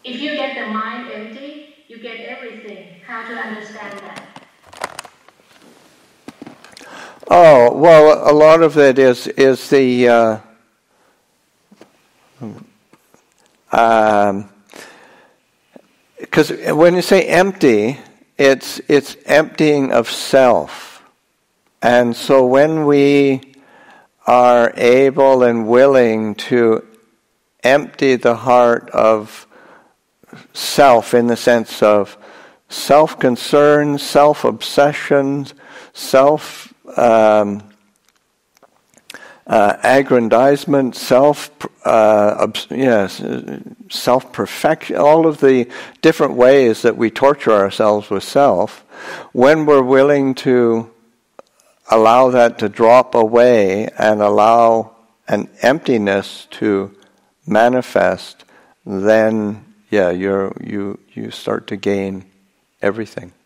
If you get the mind empty, you get everything. How to understand that? Oh, well, a lot of it is the because when you say empty, it's emptying of self, and so when we are able and willing to empty the heart of self in the sense of self-concern, self-obsession, aggrandizement, self-perfection, all of the different ways that we torture ourselves with self, when we're willing to allow that to drop away and allow an emptiness to manifest, then you start to gain everything.